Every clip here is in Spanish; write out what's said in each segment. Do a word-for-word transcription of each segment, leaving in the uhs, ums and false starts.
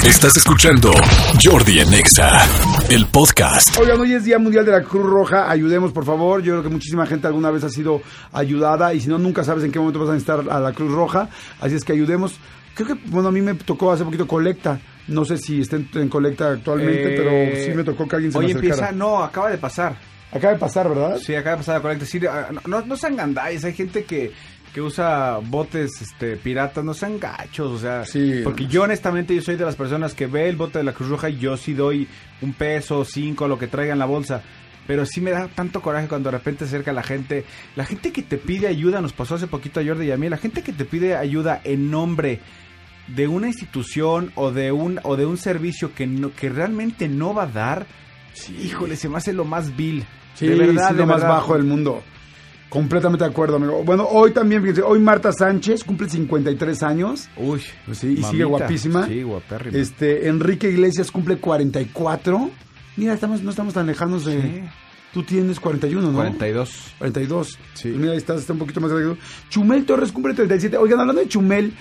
Estás escuchando Jordi en Exa, el podcast. Oigan, hoy es Día Mundial de la Cruz Roja. Ayudemos, por favor. Yo creo que muchísima gente alguna vez ha sido ayudada. Y si no, nunca sabes en qué momento vas a necesitar a la Cruz Roja. Así es que ayudemos. Creo que, bueno, a mí me tocó hace poquito colecta. No sé si estén en colecta actualmente, eh, pero sí me tocó que alguien se me acercara. Oye, empieza, no, acaba de pasar. Acaba de pasar, ¿verdad? Sí, acaba de pasar la colecta. Sí, no, no, no sean gandalles, hay gente que, que usa botes este, piratas, no sean gachos, o sea, sí, porque no. yo honestamente yo soy de las personas que ve el bote de la Cruz Roja y yo sí doy un peso, cinco, lo que traiga en la bolsa. Pero sí me da tanto coraje cuando de repente se acerca la gente. La gente que te pide ayuda, nos pasó hace poquito a Jordi y a mí, la gente que te pide ayuda en nombre de una institución o de un o de un servicio que no, que realmente no va a dar, sí. Híjole, se me hace lo más vil. Sí, de verdad, sí, de lo más verdad. bajo del mundo. Completamente de acuerdo, amigo. Bueno, hoy también, fíjense, hoy Marta Sánchez cumple cincuenta y tres años. Uy, pues sí, y mamita, sigue guapísima. Sí, guapérrima. Este, Enrique Iglesias cumple cuarenta y cuatro. Mira, estamos, no estamos tan lejanos de... Sí. Tú tienes cuarenta y uno, ¿no? cuarenta y dos. cuarenta y dos. Sí. Pues mira, ahí estás, está un poquito más grande. Chumel Torres cumple treinta y siete. Oigan, hablando de Chumel,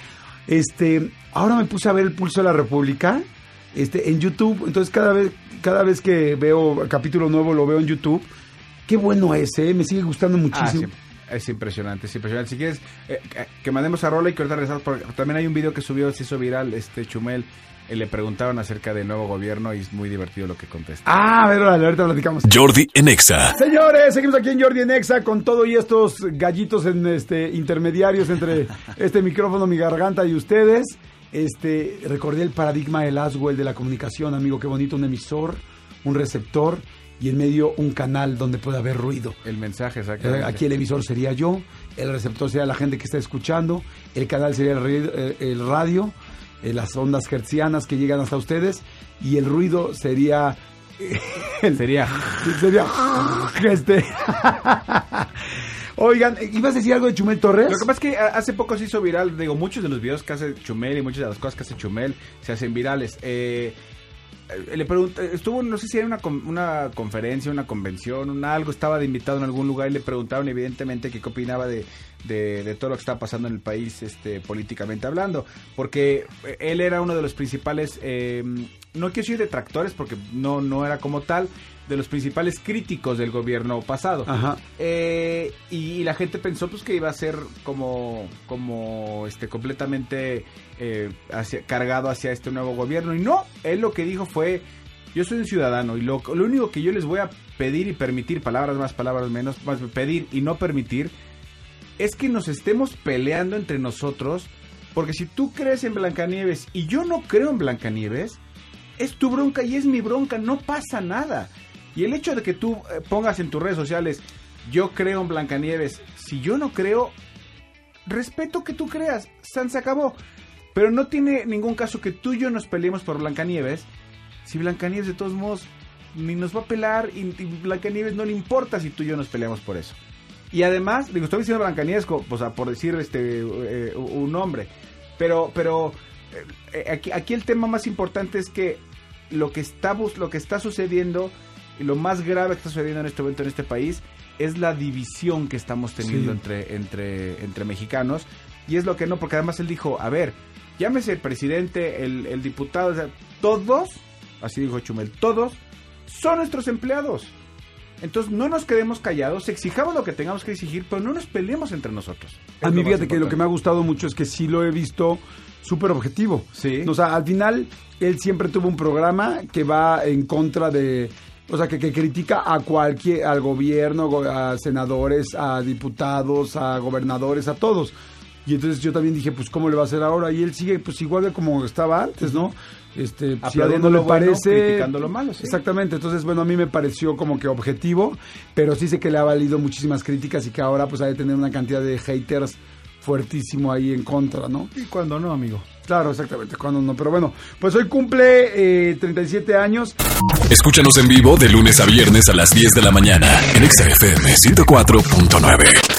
este, ahora me puse a ver el Pulso de la República, este, en YouTube. Entonces cada vez, cada vez que veo capítulo nuevo lo veo en YouTube. Qué bueno es, ¿eh? Me sigue gustando muchísimo. Ah, sí. Es impresionante, es impresionante. Si quieres eh, que mandemos a rola y que ahorita regresamos, porque también hay un video que subió, se hizo viral, este Chumel, eh, le preguntaron acerca del nuevo gobierno y es muy divertido lo que contesta. Ah, a ver, órale, ahorita platicamos. Jordi en Exa. Señores, seguimos aquí en Jordi en Exa con todo y estos gallitos en este intermediarios entre este micrófono, mi garganta y ustedes. Este, recordé el paradigma del Aswell de la comunicación, amigo, qué bonito, un emisor, un receptor y en medio un canal donde puede haber ruido. El mensaje, exactamente. Aquí el emisor sería yo, el receptor sería la gente que está escuchando, el canal sería el, el radio, eh, las ondas hertzianas que llegan hasta ustedes, y el ruido sería... El, sería... Sería... Este... Oigan, ¿ibas a decir algo de Chumel Torres? Lo que pasa es que hace poco se hizo viral, digo, muchos de los videos que hace Chumel y muchas de las cosas que hace Chumel se hacen virales. Eh... Le pregunté, estuvo, no sé si era una, una conferencia, una convención, una algo, estaba de invitado en algún lugar y le preguntaron evidentemente qué opinaba de, de, de todo lo que estaba pasando en el país, este, políticamente hablando, porque él era uno de los principales, eh, no quiero decir detractores porque no, no era como tal, de los principales críticos del gobierno pasado. Ajá. Eh, y, y la gente pensó pues que iba a ser como, como este, completamente eh, hacia, cargado hacia este nuevo gobierno. Y no, él lo que dijo fue, yo soy un ciudadano y lo, lo único que yo les voy a pedir y permitir, palabras más, palabras menos, más pedir y no permitir, es que nos estemos peleando entre nosotros, porque si tú crees en Blancanieves y yo no creo en Blancanieves, es tu bronca y es mi bronca, no pasa nada. Y el hecho de que tú eh, pongas en tus redes sociales, yo creo en Blancanieves, si yo no creo, respeto que tú creas, San se acabó. Pero no tiene ningún caso que tú y yo nos peleemos por Blancanieves, si Blancanieves de todos modos ni nos va a pelar y, y Blancanieves no le importa si tú y yo nos peleamos por eso. Y además, digo, estoy diciendo Blancanieves, o sea, por decir este eh, un nombre, pero, pero eh, aquí, aquí el tema más importante es que lo que está, lo que está sucediendo... Y lo más grave que está sucediendo en este momento en este país es la división que estamos teniendo sí. entre, entre, entre mexicanos. Y es lo que no, porque además él dijo, a ver, llámese el presidente, el, el diputado, o sea, todos, así dijo Chumel, todos son nuestros empleados. Entonces no nos quedemos callados, exijamos lo que tengamos que exigir, pero no nos peleemos entre nosotros. A mí fíjate que lo que me ha gustado mucho es que sí lo he visto súper objetivo. Sí. O sea, al final él siempre tuvo un programa que va en contra de... O sea, que, que critica a cualquier, al gobierno, a senadores, a diputados, a gobernadores, a todos. Y entonces yo también dije, pues, ¿cómo le va a hacer ahora? Y él sigue, pues, igual de como estaba antes, ¿no? Este, si a él no le parece... Bueno, criticando lo malo, sí. Exactamente. Entonces, bueno, a mí me pareció como que objetivo, pero sí sé que le ha valido muchísimas críticas y que ahora, pues, ha de tener una cantidad de haters fuertísimo ahí en contra, ¿no? ¿Y cuándo no, amigo? Claro, exactamente, cuando no. Pero bueno, pues hoy cumple eh, treinta y siete años. Escúchanos en vivo de lunes a viernes a las diez de la mañana en Exa F M ciento cuatro punto nueve.